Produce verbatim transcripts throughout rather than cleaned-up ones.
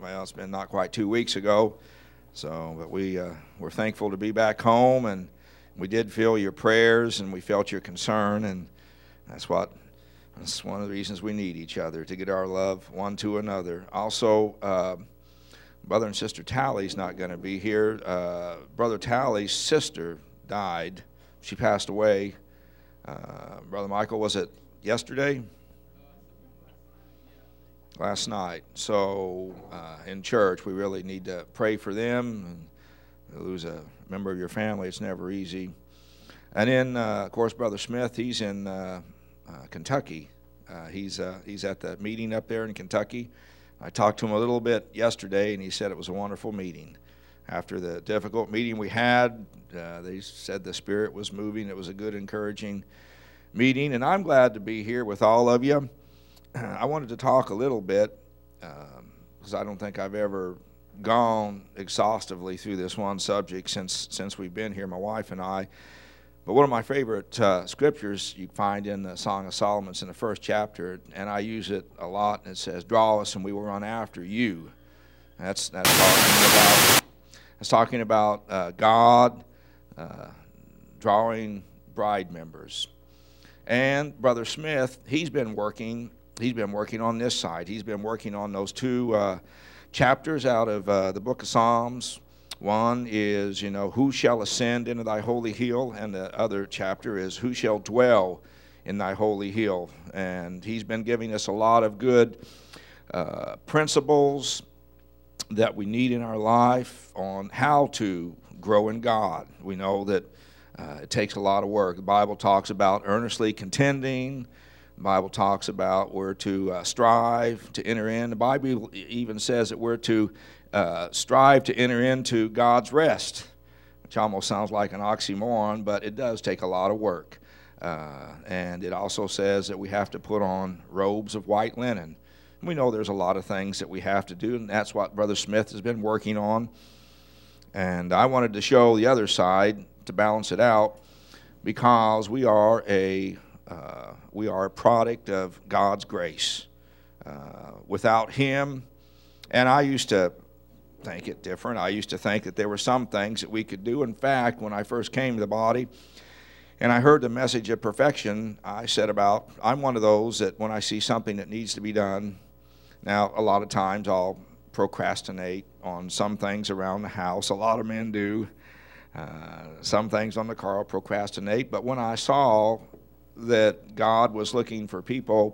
well, it's been not quite two weeks ago. So, but we, uh, we're thankful to be back home, and we did feel your prayers, and we felt your concern, and that's what, that's one of the reasons we need each other, to get our love one to another. Also, uh, Brother and Sister Tally's not going to be here. Uh, Brother Tally's sister died. She passed away. Uh, Brother Michael, was it yesterday? Last night. So uh, in church, we really need to pray for them. And to lose a member of your family, it's never easy. And then, uh, of course, Brother Smith, he's in uh, uh, Kentucky. Uh, he's uh, he's at the meeting up there in Kentucky. I talked to him a little bit yesterday, and he said it was a wonderful meeting. After the difficult meeting we had, uh, they said the Spirit was moving. It was a good, encouraging meeting, and I'm glad to be here with all of you. I wanted to talk a little bit, because um, I don't think I've ever gone exhaustively through this one subject since since we've been here, my wife and I. But one of my favorite uh, scriptures you find in the Song of Solomon, in the first chapter, and I use it a lot, and it says, "Draw us, and we will run after you." That's that's talking about that's talking about uh, God uh, drawing bride members. And Brother Smith, he's been working. He's been working on this side. He's been working on those two uh, chapters out of uh, the Book of Psalms. One is, you know, who shall ascend into thy holy hill? And the other chapter is, who shall dwell in thy holy hill? And he's been giving us a lot of good uh, principles that we need in our life on how to grow in God. We know that uh, it takes a lot of work. The Bible talks about earnestly contending. The Bible talks about we're to uh, strive to enter in. The Bible even says that we're to Uh, strive to enter into God's rest, which almost sounds like an oxymoron, but it does take a lot of work. Uh, and it also says that we have to put on robes of white linen. We know there's a lot of things that we have to do, and that's what Brother Smith has been working on. And I wanted to show the other side to balance it out, because we are a uh, we are a product of God's grace. Uh, without Him, and I used to think it different. I used to think that there were some things that we could do. In fact, when I first came to the body and I heard the message of perfection, I said about, I'm one of those that when I see something that needs to be done, now a lot of times I'll procrastinate on some things around the house. A lot of men do. Uh, some things on the car I'll procrastinate. But when I saw that God was looking for people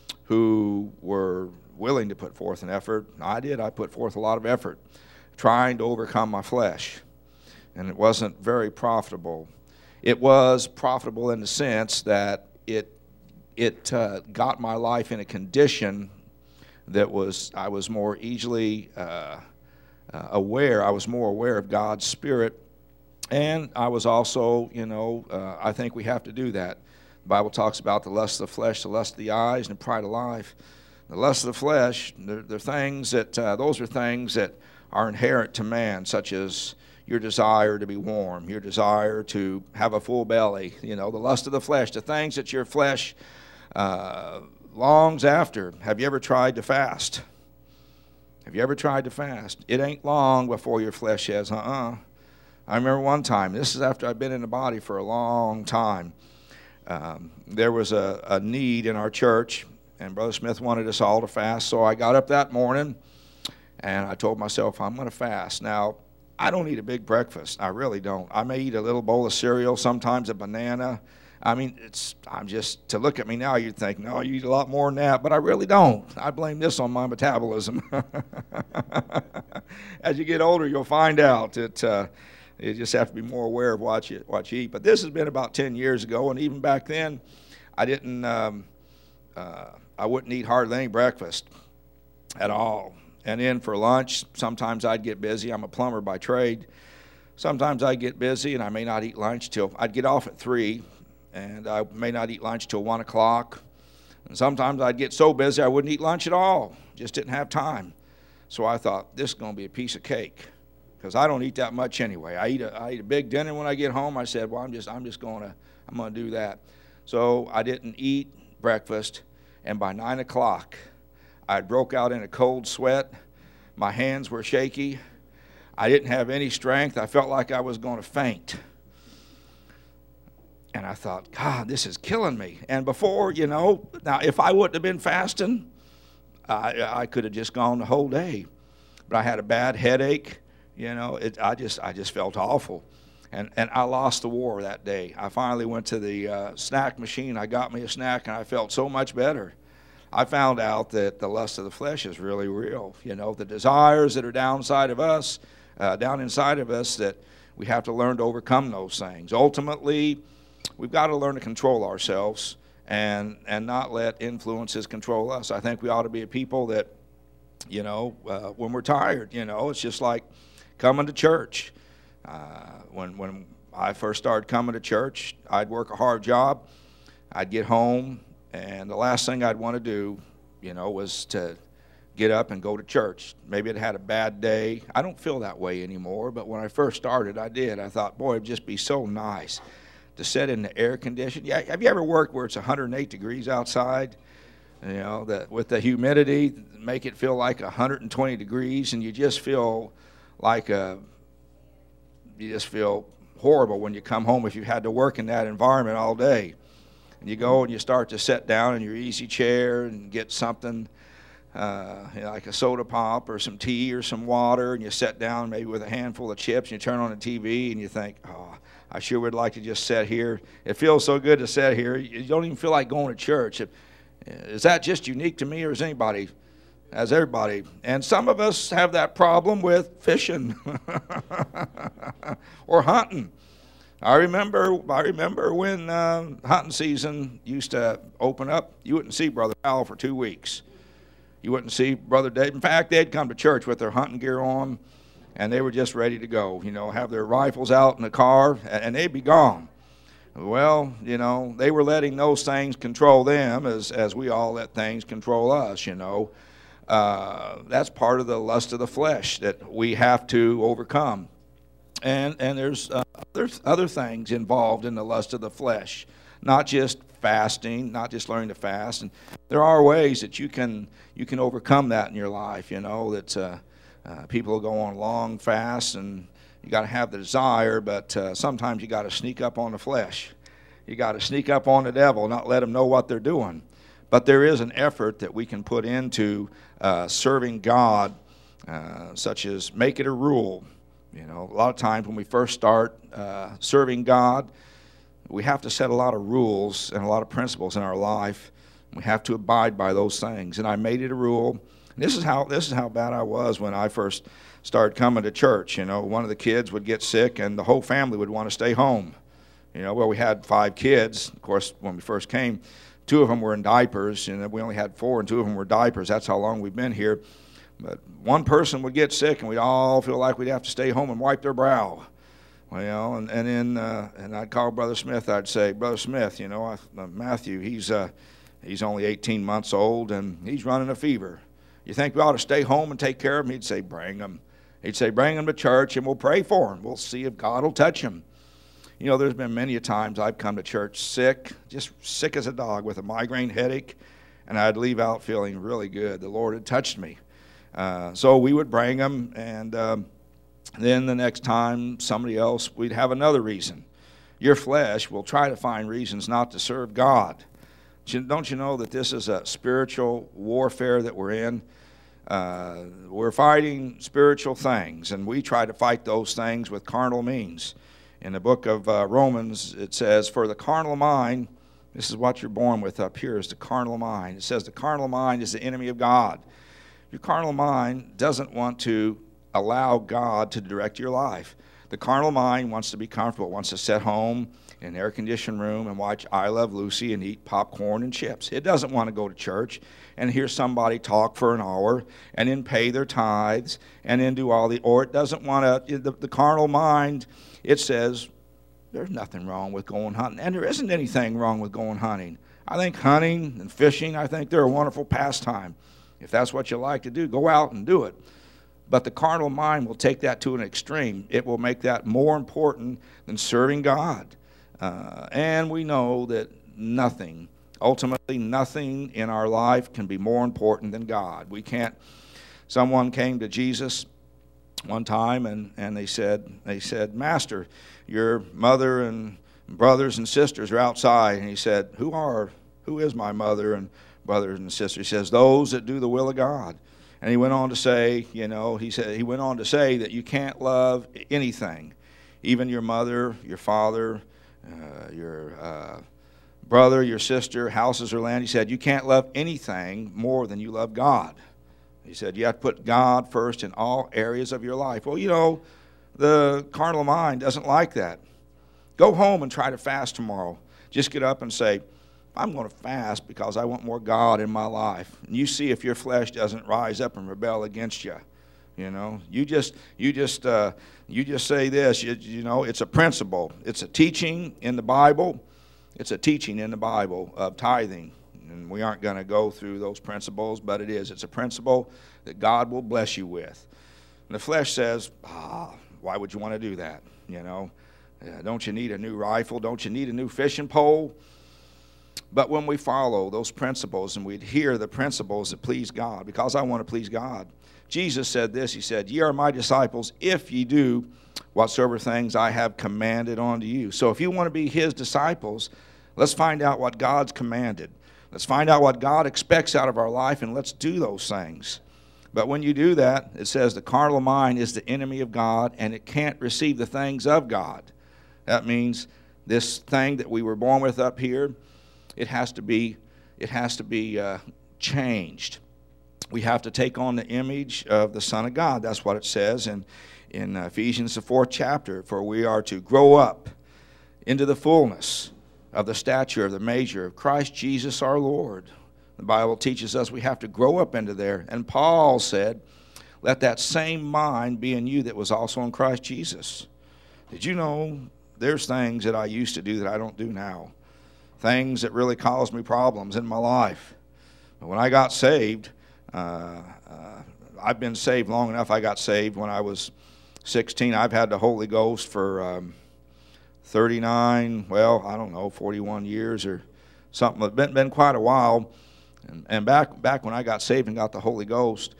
who were willing to put forth an effort, I did. I put forth a lot of effort trying to overcome my flesh, and it wasn't very profitable. It was profitable in the sense that it it uh, got my life in a condition that was I was more easily uh, uh, aware. I was more aware of God's Spirit, and I was also, you know, uh, I think we have to do that. The Bible talks about the lust of the flesh, the lust of the eyes, and the pride of life. The lust of the flesh, they're, they're things that, uh, those are things that are inherent to man, such as your desire to be warm, your desire to have a full belly, you know, the lust of the flesh, the things that your flesh uh, longs after. Have you ever tried to fast? Have you ever tried to fast? It ain't long before your flesh says, uh-uh. I remember one time, this is after I've been in the body for a long time, um, there was a, a need in our church, and Brother Smith wanted us all to fast, so I got up that morning, and I told myself, I'm going to fast. Now, I don't eat a big breakfast. I really don't. I may eat a little bowl of cereal, sometimes a banana. I mean, it's I'm just, to look at me now, you'd think, no, you eat a lot more than that, but I really don't. I blame this on my metabolism. As you get older, you'll find out that uh, you just have to be more aware of what you, what you eat. But this has been about ten years ago, and even back then, I didn't... Um, uh, I wouldn't eat hardly any breakfast at all. And then for lunch, sometimes I'd get busy. I'm a plumber by trade. Sometimes I'd get busy, and I may not eat lunch till, I'd get off at three, and I may not eat lunch till one o'clock. And sometimes I'd get so busy I wouldn't eat lunch at all. Just didn't have time. So I thought, this is going to be a piece of cake, because I don't eat that much anyway. I eat a, I eat a big dinner when I get home. I said, well, I'm just, I'm just going to, I'm going to do that. So I didn't eat breakfast. And by nine o'clock, I broke out in a cold sweat. My hands were shaky. I didn't have any strength. I felt like I was going to faint. And I thought, God, this is killing me. And before, you know, now if I wouldn't have been fasting, I, I could have just gone the whole day. But I had a bad headache. You know, it, I just I just felt awful. And and I lost the war that day. I finally went to the uh, snack machine. I got me a snack, and I felt so much better. I found out that the lust of the flesh is really real. You know, the desires that are downside of us, uh, down inside of us, that we have to learn to overcome those things. Ultimately, we've got to learn to control ourselves and and not let influences control us. I think we ought to be a people that, you know, uh, when we're tired, you know, it's just like coming to church. Uh, when when I first started coming to church, I'd work a hard job. I'd get home, and the last thing I'd want to do, you know, was to get up and go to church. Maybe I'd had a bad day. I don't feel that way anymore, but when I first started, I did. I thought, boy, it'd just be so nice to sit in the air conditioning. Yeah, have you ever worked where it's one hundred eight degrees outside? You know, that with the humidity, make it feel like one hundred twenty degrees, and you just feel like a you just feel horrible when you come home if you had to work in that environment all day. And you go and you start to sit down in your easy chair and get something uh, you know, like a soda pop or some tea or some water, and you sit down maybe with a handful of chips, and you turn on the T V and you think, oh, I sure would like to just sit here. It feels so good to sit here. You don't even feel like going to church. Is that just unique to me, or is anybody, as everybody? And some of us have that problem with fishing or hunting. I remember I remember when uh, hunting season used to open up, you wouldn't see Brother Al for two weeks. You wouldn't see Brother Dave. In fact, they'd come to church with their hunting gear on, and they were just ready to go, you know, have their rifles out in the car, and they'd be gone. Well, you know, they were letting those things control them as, as we all let things control us, you know. Uh, that's part of the lust of the flesh that we have to overcome. And and there's uh, other, other things involved in the lust of the flesh, not just fasting, not just learning to fast. And there are ways that you can you can overcome that in your life, you know, that uh, uh, people will go on long fasts, and you got to have the desire, but uh, sometimes you got to sneak up on the flesh. You got to sneak up on the devil, not let them know what they're doing. But there is an effort that we can put into uh, serving God, uh, such as make it a rule. You know, a lot of times when we first start uh, serving God, we have to set a lot of rules and a lot of principles in our life. We have to abide by those things. And I made it a rule. And this is how this is how bad I was when I first started coming to church. You know, one of the kids would get sick, and the whole family would want to stay home. You know, well, we had five kids. Of course, when we first came, two of them were in diapers, and we only had four, and two of them were diapers. That's how long we've been here. But one person would get sick, and we'd all feel like we'd have to stay home and wipe their brow. Well, you know, and, and then uh, and I'd call Brother Smith. I'd say, Brother Smith, you know, I, uh, Matthew, he's uh, he's only eighteen months old, and he's running a fever. You think we ought to stay home and take care of him? He'd say, bring him. He'd say, bring him to church, and we'll pray for him. We'll see if God will touch him. You know, there's been many a times I've come to church sick, just sick as a dog with a migraine headache, and I'd leave out feeling really good. The Lord had touched me. Uh, so we would bring them, and um, then the next time somebody else, we'd have another reason. Your flesh will try to find reasons not to serve God. Don't you know that this is a spiritual warfare that we're in? Uh, we're fighting spiritual things, and we try to fight those things with carnal means. In the book of uh, Romans, it says, for the carnal mind, this is what you're born with up here, is the carnal mind. It says the carnal mind is the enemy of God. Your carnal mind doesn't want to allow God to direct your life. The carnal mind wants to be comfortable, wants to sit home in an air-conditioned room and watch I Love Lucy and eat popcorn and chips. It doesn't want to go to church and hear somebody talk for an hour and then pay their tithes and then do all the, or it doesn't want to, the, the carnal mind, it says, there's nothing wrong with going hunting. And there isn't anything wrong with going hunting. I think hunting and fishing, I think they're a wonderful pastime. If that's what you like to do, go out and do it. But the carnal mind will take that to an extreme. It will make that more important than serving God. Uh, and we know that nothing, ultimately nothing in our life can be more important than God. We can't, Someone came to Jesus one time, and, and they said, they said, Master, your mother and brothers and sisters are outside. And he said, who are, who is my mother and brothers and sisters? He says, those that do the will of God. And he went on to say, you know, he said, he went on to say that you can't love anything, even your mother, your father, uh, your uh, brother, your sister, houses or land. He said, you can't love anything more than you love God. He said, you have to put God first in all areas of your life. Well, you know, the carnal mind doesn't like that. Go home and try to fast tomorrow. Just get up and say, I'm going to fast because I want more God in my life. And you see if your flesh doesn't rise up and rebel against you. You know, you just you just uh, you just say this. You, you know, it's a principle. It's a teaching in the Bible. It's a teaching in the Bible of tithing. And we aren't going to go through those principles, but it is. It's a principle that God will bless you with. And the flesh says, ah, why would you want to do that? You know, uh, don't you need a new rifle? Don't you need a new fishing pole? But when we follow those principles and we adhere the principles that please God, because I want to please God. Jesus said this, he said, ye are my disciples if ye do whatsoever things I have commanded unto you. So if you want to be his disciples, let's find out what God's commanded. Let's find out what God expects out of our life, and let's do those things. But when you do that, it says the carnal mind is the enemy of God, and it can't receive the things of God. That means this thing that we were born with up here, it has to be, it has to be uh, changed. We have to take on the image of the Son of God. That's what it says in, in Ephesians, the fourth chapter. For we are to grow up into the fullness of the stature of the measure of Christ Jesus our Lord. The Bible teaches us we have to grow up into there. And Paul said, let that same mind be in you that was also in Christ Jesus. Did you know there's things that I used to do that I don't do now? Things that really caused me problems in my life. But when I got saved, uh, uh, I've been saved long enough. I got saved when I was sixteen. I've had the Holy Ghost for um, thirty-nine, well, I don't know, forty-one years or something. It's been, been quite a while. And, and back, back when I got saved and got the Holy Ghost,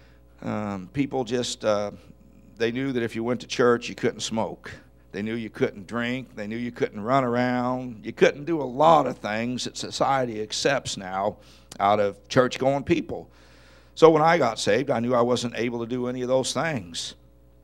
um, people just, uh, they knew that if you went to church, you couldn't smoke. They knew you couldn't drink. They knew you couldn't run around. You couldn't do a lot of things that society accepts now out of church-going people. So when I got saved, I knew I wasn't able to do any of those things.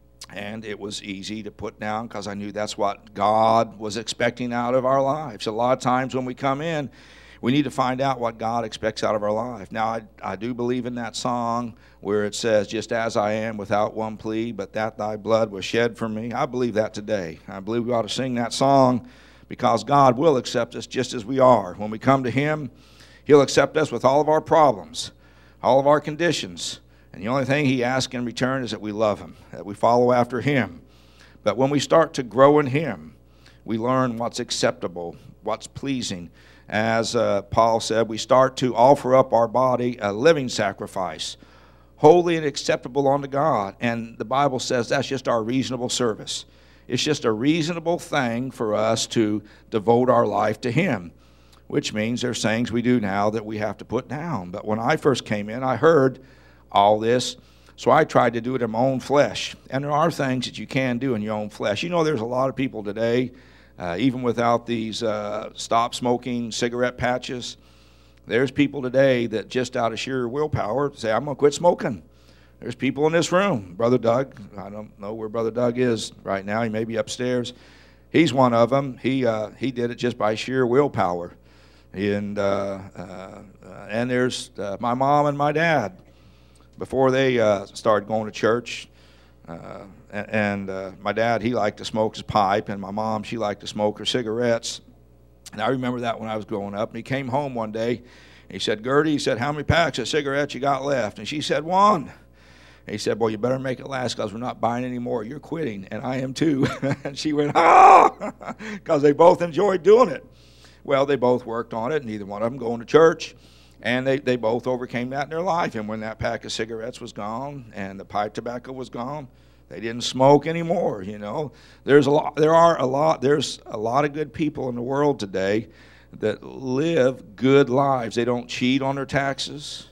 And it was easy to put down because I knew that's what God was expecting out of our lives. A lot of times when we come in, we need to find out what God expects out of our life. Now, I, I do believe in that song where it says, just as I am without one plea, but that thy blood was shed for me. I believe that today. I believe we ought to sing that song because God will accept us just as we are. When we come to him, he'll accept us with all of our problems, all of our conditions. And the only thing he asks in return is that we love him, that we follow after him. But when we start to grow in him, we learn what's acceptable, what's pleasing. As uh, Paul said, we start to offer up our body a living sacrifice, holy and acceptable unto God. And the Bible says that's just our reasonable service. It's just a reasonable thing for us to devote our life to him, which means there's things we do now that we have to put down. But when I first came in, I heard all this, so I tried to do it in my own flesh. And there are things that you can do in your own flesh. You know, there's a lot of people today, uh, even without these uh, stop smoking cigarette patches, there's people today that just out of sheer willpower say, I'm going to quit smoking. There's people in this room. Brother Doug, I don't know where Brother Doug is right now. He may be upstairs. He's one of them. He, uh, he did it just by sheer willpower. And, uh, uh, and there's uh, my mom and my dad. Before they uh, started going to church, uh, and uh, my dad, he liked to smoke his pipe, and my mom, she liked to smoke her cigarettes. And I remember that when I was growing up. And he came home one day, and he said, Gertie, he said, how many packs of cigarettes you got left? And she said, one. And he said, well, you better make it last because we're not buying any more. You're quitting, and I am too. And she went, ah, because they both enjoyed doing it. Well, they both worked on it, neither one of them going to church. And they, they both overcame that in their life. And when that pack of cigarettes was gone and the pipe tobacco was gone, they didn't smoke anymore, you know. There's a lot, there are a lot, there's a lot of good people in the world today that live good lives. They don't cheat on their taxes.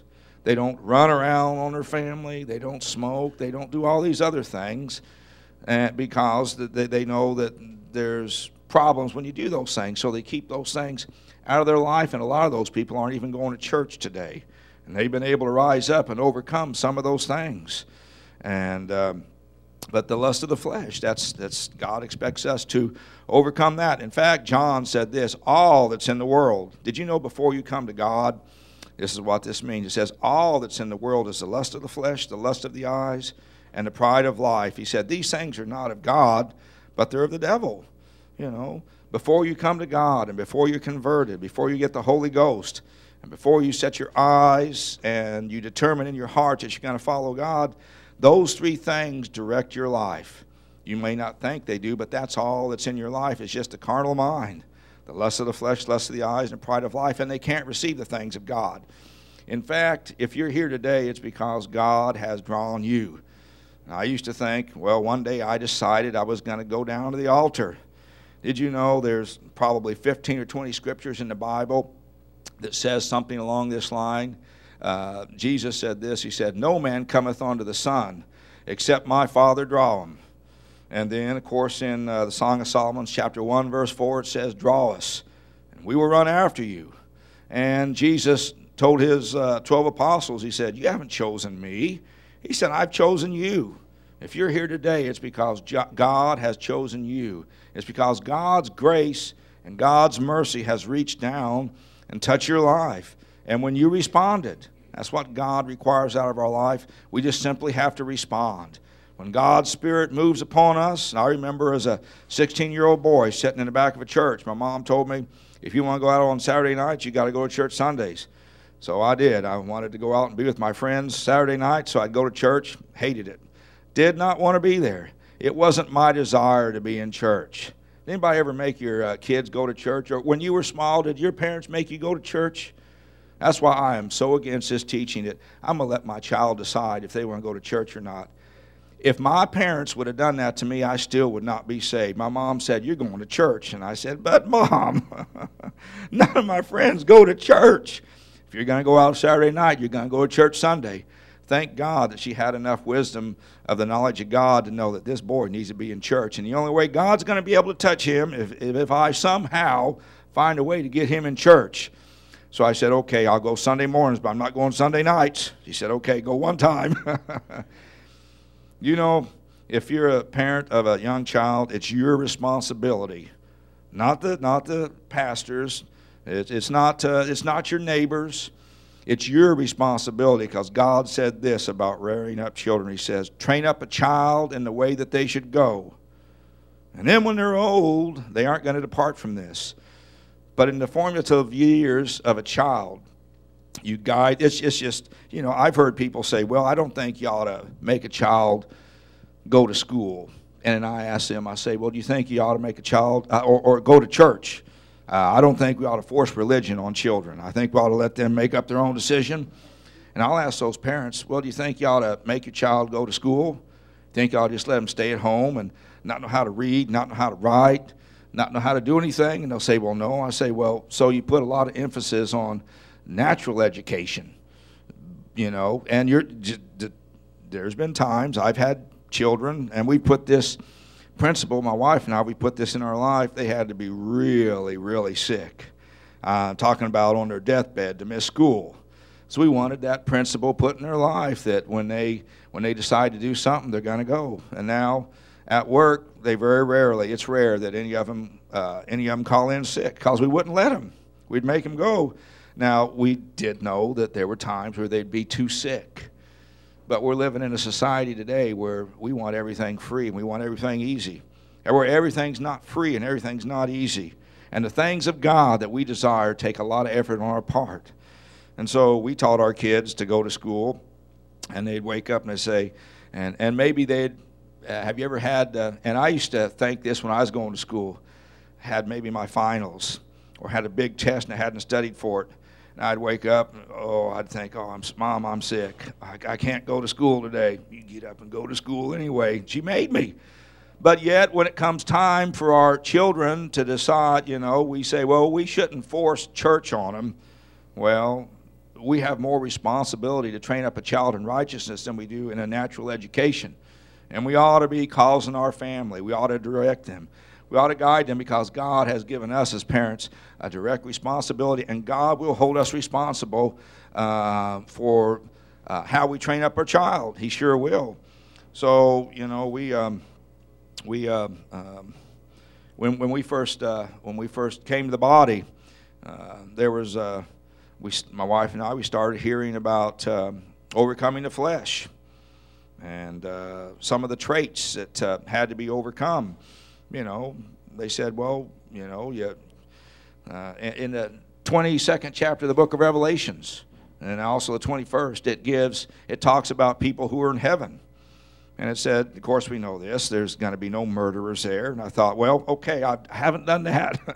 They don't run around on their family. They don't smoke. They don't do all these other things, and because they, they know that there's problems when you do those things. So they keep those things out of their life, and a lot of those people aren't even going to church today. And they've been able to rise up and overcome some of those things. And um, but the lust of the flesh, that's that's God expects us to overcome that. In fact, John said this, all that's in the world. Did you know before you come to God, this is what this means. It says, all that's in the world is the lust of the flesh, the lust of the eyes, and the pride of life. He said, these things are not of God, but they're of the devil. You know, before you come to God and before you're converted, before you get the Holy Ghost, and before you set your eyes and you determine in your heart that you're going to follow God, those three things direct your life. You may not think they do, but that's all that's in your life. It's just a carnal mind. The lust of the flesh, lust of the eyes, and pride of life, and they can't receive the things of God. In fact, if you're here today, it's because God has drawn you. And I used to think, well, one day I decided I was going to go down to the altar. Did you know there's probably fifteen or twenty scriptures in the Bible that says something along this line? Uh, Jesus said this, he said, no man cometh unto the Son, except my Father draw him. And then, of course, in uh, the Song of Solomon, chapter one, verse four, it says, draw us, and we will run after you. And Jesus told his uh, twelve apostles, he said, you haven't chosen me. He said, I've chosen you. If you're here today, it's because God has chosen you. It's because God's grace and God's mercy has reached down and touched your life. And when you responded, that's what God requires out of our life. We just simply have to respond. When God's Spirit moves upon us, and I remember as a sixteen-year-old boy sitting in the back of a church, my mom told me, if you want to go out on Saturday nights, you got to go to church Sundays. So I did. I wanted to go out and be with my friends Saturday night, so I'd go to church. Hated it. Did not want to be there. It wasn't my desire to be in church. Did anybody ever make your uh, kids go to church? Or when you were small, did your parents make you go to church? That's why I am so against this teaching that I'm going to let my child decide if they want to go to church or not. If my parents would have done that to me, I still would not be saved. My mom said, you're going to church. And I said, but Mom, none of my friends go to church. If you're going to go out Saturday night, you're going to go to church Sunday. Thank God that she had enough wisdom of the knowledge of God to know that this boy needs to be in church. And the only way God's going to be able to touch him if, if I somehow find a way to get him in church. So I said, okay, I'll go Sunday mornings, but I'm not going Sunday nights. She said, okay, go one time. You know, if you're a parent of a young child, it's your responsibility, not the not the pastor's. It's, it's not uh, it's not your neighbor's. It's your responsibility, because God said this about rearing up children. He says, train up a child in the way that they should go, and then when they're old, they aren't going to depart from this. But in the formative years of a child, you guide. It's, it's just, you know, I've heard people say, well, I don't think you ought to make a child go to school. And I ask them, I say, well, do you think you ought to make a child, uh, or, or go to church? Uh, I don't think we ought to force religion on children. I think we ought to let them make up their own decision. And I'll ask those parents, well, do you think you ought to make your child go to school? Think you ought to just let them stay at home and not know how to read, not know how to write, not know how to do anything? And they'll say, well, no. I say, well, so you put a lot of emphasis on natural education, you know, and you're just, there's been times I've had children, and we put this principle, my wife and I, we put this in our life. They had to be really, really sick, uh, talking about on their deathbed to miss school. So we wanted that principle put in their life, that when they when they decide to do something, they're going to go. And now at work, they very rarely, it's rare that any of them uh, any of them call in sick, because we wouldn't let them. We'd make them go. Now, we did know that there were times where they'd be too sick. But we're living in a society today where we want everything free and we want everything easy. And where everything's not free and everything's not easy. And the things of God that we desire take a lot of effort on our part. And so we taught our kids to go to school, and they'd wake up and they'd say, and, and maybe they'd, uh, have you ever had, uh, and I used to think this when I was going to school, had maybe my finals or had a big test and I hadn't studied for it. And I'd wake up, and, oh, I'd think, oh, I'm, Mom, I'm sick. I, I can't go to school today. You get up and go to school anyway. She made me. But yet, when it comes time for our children to decide, you know, we say, well, we shouldn't force church on them. Well, we have more responsibility to train up a child in righteousness than we do in a natural education. And we ought to be causing our family. We ought to direct them. We ought to guide them, because God has given us as parents a direct responsibility, and God will hold us responsible uh, for uh, how we train up our child. He sure will. So, you know, we um, we uh, um, when when we first uh, when we first came to the body, uh, there was uh, we my wife and I we started hearing about uh, overcoming the flesh, and uh, some of the traits that uh, had to be overcome. You know, they said, well, you know, you, uh, in the twenty-second chapter of the book of Revelations, and also the twenty-first, it gives, it talks about people who are in heaven. And it said, of course we know this, there's going to be no murderers there. And I thought, well, okay, I haven't done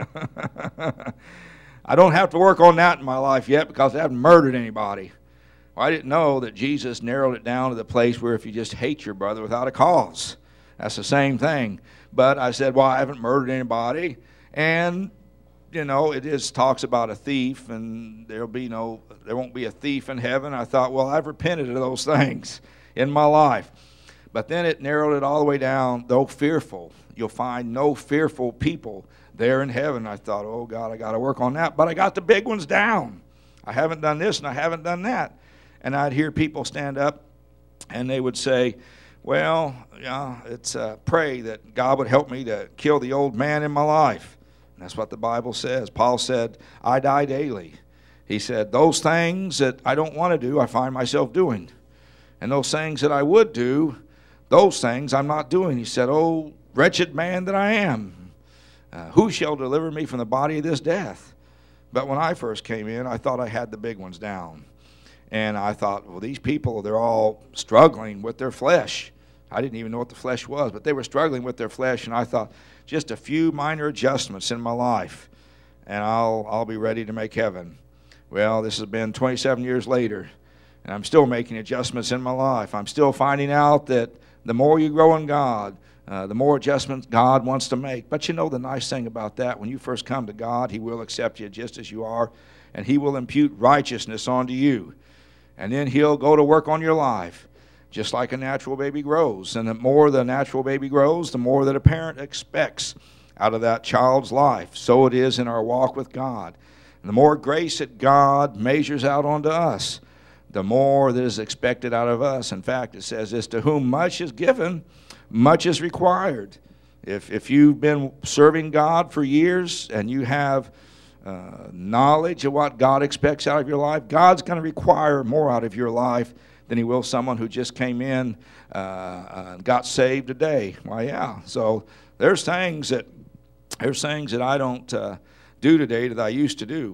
that. I don't have to work on that in my life yet, because I haven't murdered anybody. Well, I didn't know that Jesus narrowed it down to the place where if you just hate your brother without a cause, that's the same thing. But I said, well, I haven't murdered anybody. And, you know, it just talks about a thief, and there'll be no, there won't be a thief in heaven. I thought, well, I've repented of those things in my life. But then it narrowed it all the way down, though fearful. You'll find no fearful people there in heaven. I thought, oh, God, I got to work on that. But I got the big ones down. I haven't done this and I haven't done that. And I'd hear people stand up, and they would say, well, yeah, it's uh, pray that God would help me to kill the old man in my life. And that's what the Bible says. Paul said, I die daily. He said, those things that I don't want to do, I find myself doing. And those things that I would do, those things I'm not doing. He said, oh, wretched man that I am, uh, who shall deliver me from the body of this death? But when I first came in, I thought I had the big ones down. And I thought, well, these people, they're all struggling with their flesh. I didn't even know what the flesh was, but they were struggling with their flesh. And I thought, just a few minor adjustments in my life, and I'll, I'll be ready to make heaven. Well, this has been twenty-seven years later, and I'm still making adjustments in my life. I'm still finding out that the more you grow in God, uh, the more adjustments God wants to make. But you know the nice thing about that, when you first come to God, He will accept you just as you are, and He will impute righteousness onto you. And then He'll go to work on your life, just like a natural baby grows. And the more the natural baby grows, the more that a parent expects out of that child's life. So it is in our walk with God. And the more grace that God measures out onto us, the more that is expected out of us. In fact, it says this, to whom much is given, much is required. If, if you've been serving God for years and you have Uh, knowledge of what God expects out of your life, God's going to require more out of your life than He will someone who just came in uh, uh, and got saved today. Why, yeah. So there's things that there's things that I don't uh, do today that I used to do,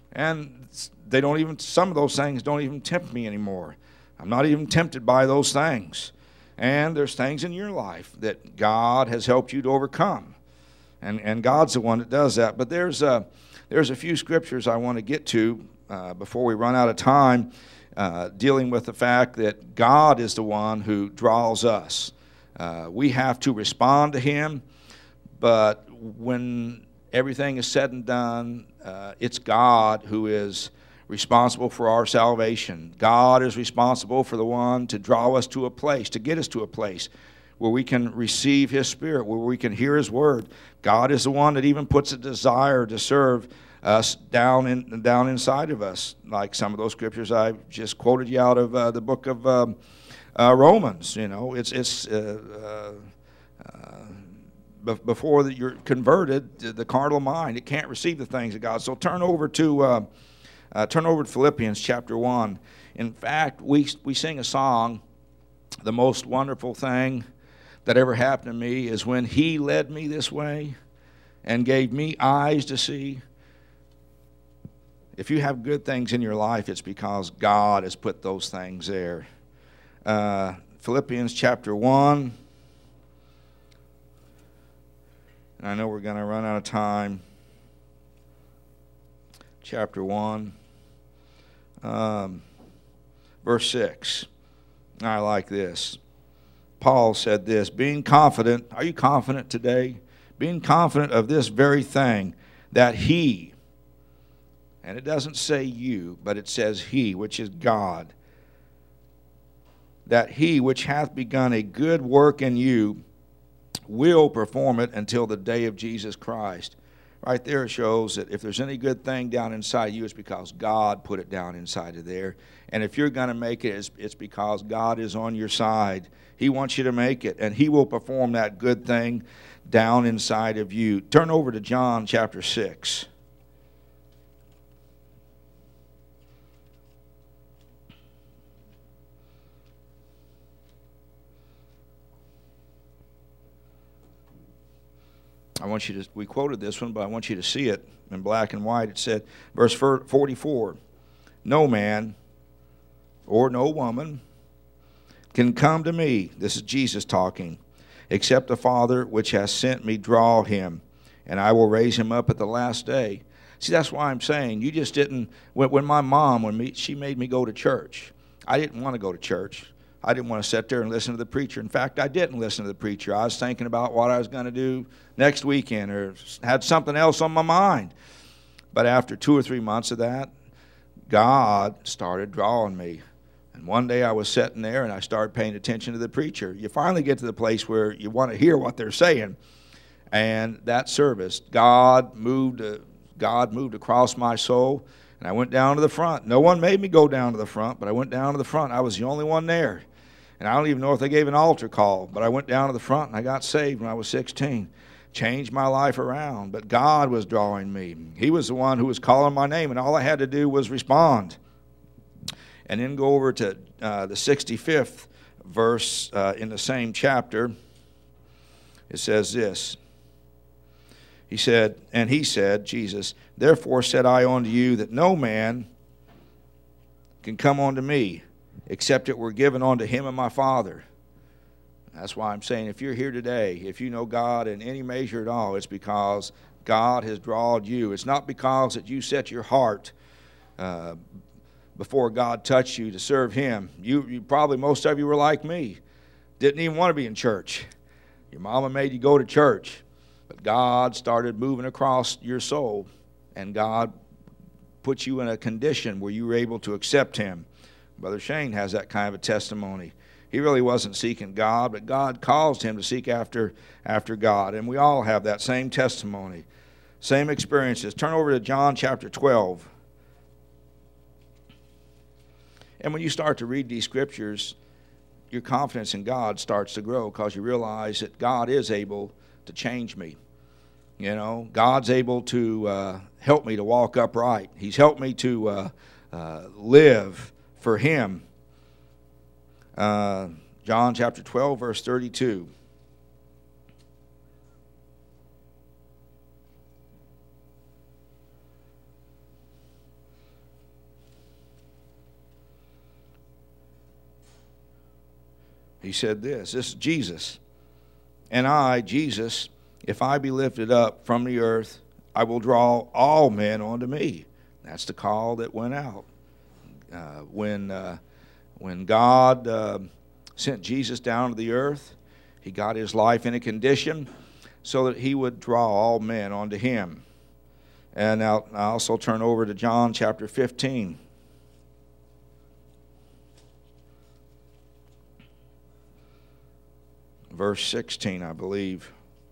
and they don't even. Some of those things don't even tempt me anymore. I'm not even tempted by those things. And there's things in your life that God has helped you to overcome, and and God's the one that does that. But there's a uh, There's a few scriptures I want to get to uh, before we run out of time, uh, dealing with the fact that God is the one who draws us. Uh, we have to respond to Him, but when everything is said and done, uh, it's God who is responsible for our salvation. God is responsible for the one to draw us to a place, to get us to a place where we can receive His Spirit, where we can hear His Word. God is the one that even puts a desire to serve us down in down inside of us, like some of those scriptures I just quoted you out of uh, the book of um, uh, Romans. You know, it's it's uh, uh, before that you're converted, the carnal mind, it can't receive the things of God. So turn over to uh, uh, turn over to Philippians chapter one. In fact, we we sing a song. The most wonderful thing that ever happened to me is when He led me this way and gave me eyes to see. If you have good things in your life, it's because God has put those things there. Uh, Philippians chapter one. And I know we're going to run out of time. Chapter one. Um, verse six. I like this. Paul said this, being confident, are you confident today? Being confident of this very thing, that He, And it doesn't say you, but it says he, which is God. That he which hath begun a good work in you will perform it until the day of Jesus Christ. Right there it shows that if there's any good thing down inside you, it's because God put it down inside of there. And if you're going to make it, it's, it's because God is on your side. He wants you to make it, and he will perform that good thing down inside of you. Turn over to John chapter six. I want you to, we quoted this one, but I want you to see it in black and white. It said, verse forty-four, no man or no woman can come to me, this is Jesus talking, except the Father which has sent me draw him, and I will raise him up at the last day. See, that's why I'm saying, you just didn't, when, when my mom, when me, she made me go to church, I didn't want to go to church. I didn't want to sit there and listen to the preacher. In fact, I didn't listen to the preacher. I was thinking about what I was going to do next weekend or had something else on my mind. But after two or three months of that, God started drawing me. And one day I was sitting there and I started paying attention to the preacher. You finally get to the place where you want to hear what they're saying. And that service, God moved, uh, God moved across my soul. And I went down to the front. No one made me go down to the front, but I went down to the front. I was the only one there. And I don't even know if they gave an altar call, but I went down to the front and I got saved when I was sixteen. Changed my life around, but God was drawing me. He was the one who was calling my name, and all I had to do was respond. And then go over to uh, the sixty-fifth verse uh, in the same chapter. It says this. He said, and he said, Jesus, therefore said I unto you that no man can come unto me, except it were given unto him and my Father. That's why I'm saying if you're here today, if you know God in any measure at all, it's because God has drawn you. It's not because that you set your heart uh, before God touched you to serve him. You, you probably, most of you were like me. Didn't even want to be in church. Your mama made you go to church. But God started moving across your soul, and God put you in a condition where you were able to accept him. Brother Shane has that kind of a testimony. He really wasn't seeking God, but God caused him to seek after, after God. And we all have that same testimony, same experiences. Turn over to John chapter twelve. And when you start to read these scriptures, your confidence in God starts to grow because you realize that God is able to change me. You know, God's able to uh, help me to walk upright. He's helped me to uh, uh, live for him. Uh, John chapter twelve, verse thirty-two. He said this, this is Jesus. And I, Jesus, if I be lifted up from the earth, I will draw all men unto me. That's the call that went out. Uh, when... Uh, When God uh, sent Jesus down to the earth, he got his life in a condition so that he would draw all men unto him. And now I also turn over to John chapter fifteen. Verse sixteen, I believe.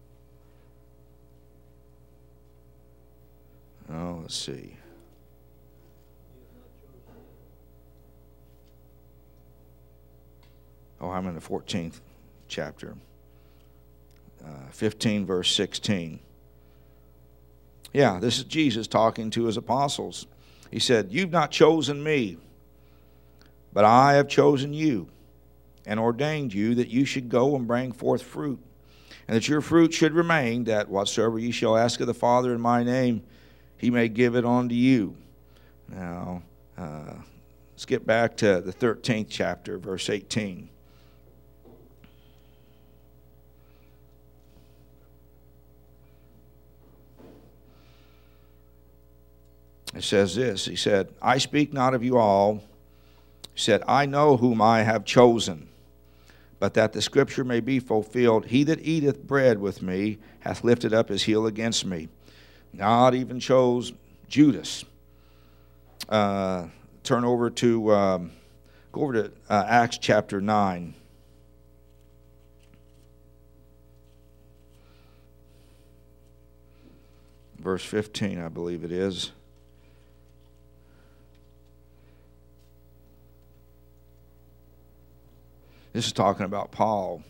Oh, let's see. Oh, I'm in the fourteenth chapter. Uh, fifteen, verse sixteen. Yeah, this is Jesus talking to his apostles. He said, you've not chosen me, but I have chosen you and ordained you that you should go and bring forth fruit, and that your fruit should remain, that whatsoever ye shall ask of the Father in my name, he may give it unto you. Now, uh, let's get back to the thirteenth chapter, verse eighteen. It says this, he said, I speak not of you all. He said, I know whom I have chosen, but that the scripture may be fulfilled, he that eateth bread with me hath lifted up his heel against me. God even chose Judas. uh, turn over to, um, go over to uh, Acts chapter nine. Verse fifteen, I believe it is. This is talking about Paul.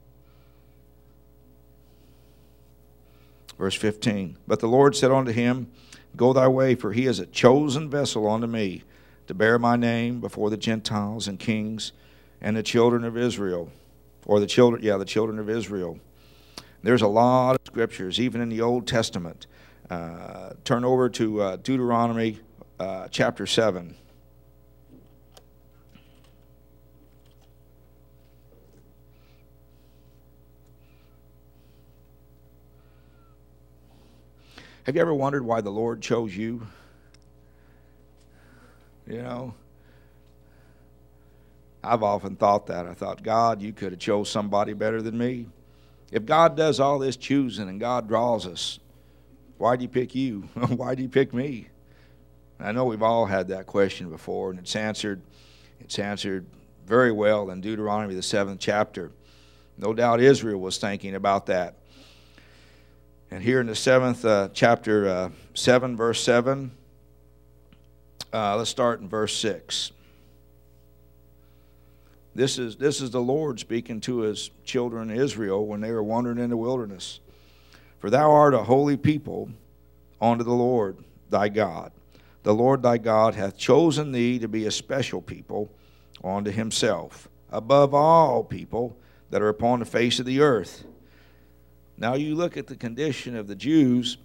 Verse fifteen, but the Lord said unto him, go thy way, for he is a chosen vessel unto me, to bear my name before the Gentiles and kings and the children of Israel. Or the children, yeah, the children of Israel. There's a lot of scriptures, even in the Old Testament. Uh, turn over to uh, Deuteronomy uh, chapter seven. Have you ever wondered why the Lord chose you? You know, I've often thought that. I thought, God, you could have chose somebody better than me. If God does all this choosing and God draws us, why do you pick you? Why do you pick me? I know we've all had that question before, and it's answered, it's answered very well in Deuteronomy, the seventh chapter. No doubt Israel was thinking about that. And here in the seventh uh, chapter, uh, seven, verse seven, uh, let's start in verse six. This is, this is the Lord speaking to his children Israel when they were wandering in the wilderness. For thou art a holy people unto the Lord thy God. The Lord thy God hath chosen thee to be a special people unto himself, above all people that are upon the face of the earth. Now you look at the condition of the Jews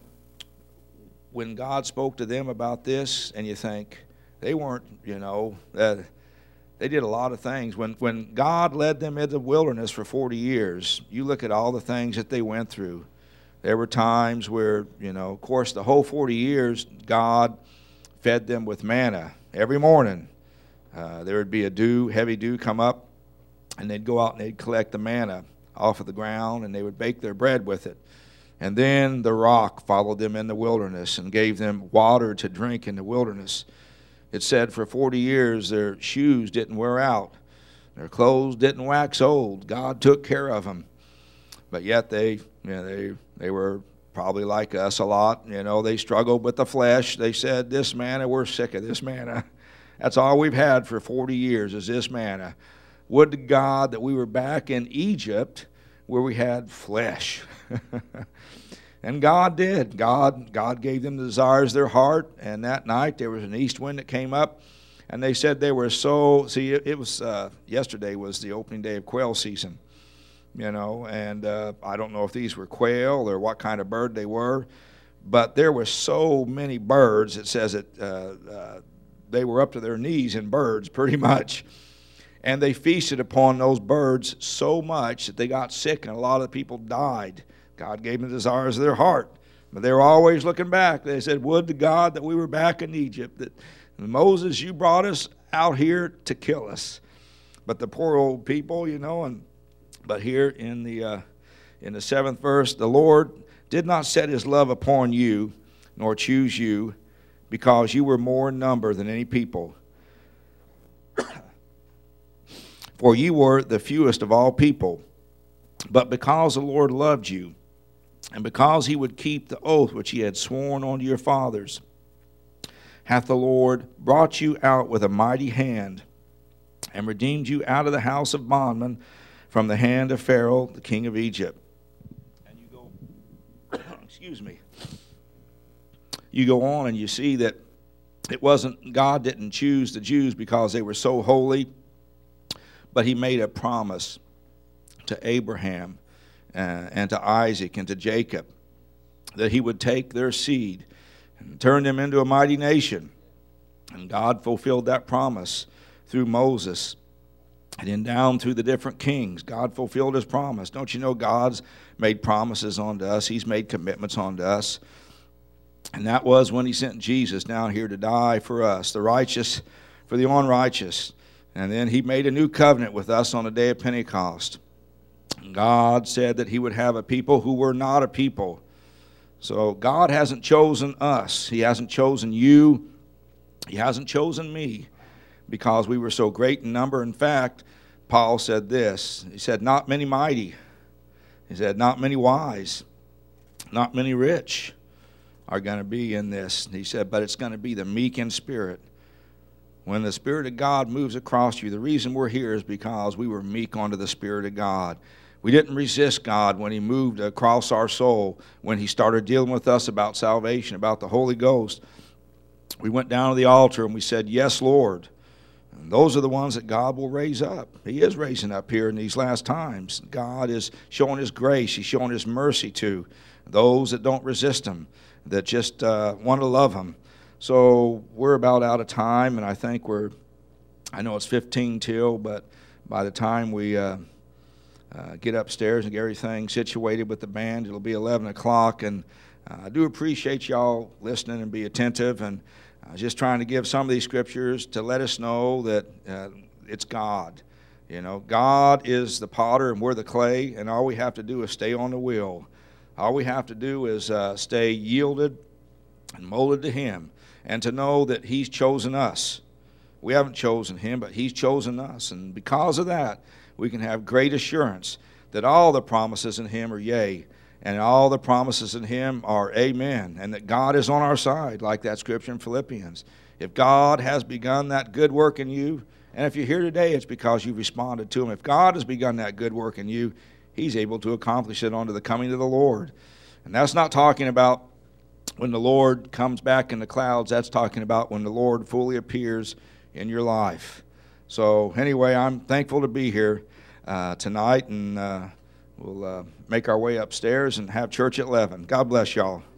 when God spoke to them about this, and you think they weren't, you know, uh, they did a lot of things. When, when God led them into the wilderness for forty years, you look at all the things that they went through. There were times where, you know, of course, the whole forty years, God fed them with manna every morning. Uh, there would be a dew, heavy dew come up, and they'd go out and they'd collect the manna off of the ground, and they would bake their bread with it. And then the rock followed them in the wilderness and gave them water to drink in the wilderness. It said for forty years their shoes didn't wear out. Their clothes didn't wax old. God took care of them. But yet they, you know, they, they were probably like us a lot. You know, they struggled with the flesh. They said, this manna, we're sick of this manna. That's all we've had for forty years is this manna. Would to God that we were back in Egypt where we had flesh. And God did. God, God gave them the desires of their heart. And that night there was an east wind that came up. And they said they were so, see, it, it was, uh, yesterday was the opening day of quail season. You know, and uh, I don't know if these were quail or what kind of bird they were. But there were so many birds, it says that uh, uh, they were up to their knees in birds pretty much. And they feasted upon those birds so much that they got sick and a lot of people died. God gave them the desires of their heart. But they were always looking back. They said, would to God that we were back in Egypt. That Moses, you brought us out here to kill us. But the poor old people, you know, and but here in the, uh, in the seventh verse, the Lord did not set his love upon you, nor choose you, because you were more in number than any people. For you were the fewest of all people. But because the Lord loved you, and because he would keep the oath which he had sworn unto your fathers, hath the Lord brought you out with a mighty hand, and redeemed you out of the house of bondmen, from the hand of Pharaoh, the king of Egypt. And you go, excuse me, you go on and you see that it wasn't, God didn't choose the Jews because they were so holy, but he made a promise to Abraham uh, and to Isaac and to Jacob that he would take their seed and turn them into a mighty nation. And God fulfilled that promise through Moses. And then down through the different kings, God fulfilled his promise. Don't you know God's made promises unto us? He's made commitments unto us. And that was when he sent Jesus down here to die for us, the righteous for the unrighteous. And then he made a new covenant with us on the day of Pentecost. God said that he would have a people who were not a people. So God hasn't chosen us. He hasn't chosen you. He hasn't chosen me because we were so great in number. In fact, Paul said this. He said, not many mighty. He said, not many wise. Not many rich are going to be in this. He said, but it's going to be the meek in spirit. When the Spirit of God moves across you, the reason we're here is because we were meek unto the Spirit of God. We didn't resist God when He moved across our soul, when He started dealing with us about salvation, about the Holy Ghost. We went down to the altar and we said, yes, Lord. And those are the ones that God will raise up. He is raising up here in these last times. God is showing His grace. He's showing His mercy to those that don't resist Him, that just uh, want to love Him. So we're about out of time, and I think we're, I know it's fifteen till, but by the time we uh, uh, get upstairs and get everything situated with the band, it'll be eleven o'clock. And uh, I do appreciate y'all listening and be attentive. And I was just trying to give some of these scriptures to let us know that uh, it's God. You know, God is the potter and we're the clay, and all we have to do is stay on the wheel. All we have to do is uh, stay yielded and molded to Him, and to know that He's chosen us. We haven't chosen Him, but He's chosen us. And because of that, we can have great assurance that all the promises in Him are yea, and all the promises in Him are amen, and that God is on our side, like that scripture in Philippians. If God has begun that good work in you, and if you're here today, it's because you responded to Him. If God has begun that good work in you, He's able to accomplish it unto the coming of the Lord. And that's not talking about when the Lord comes back in the clouds. That's talking about when the Lord fully appears in your life. So anyway, I'm thankful to be here uh, tonight, and uh, we'll uh, make our way upstairs and have church at eleven. God bless y'all.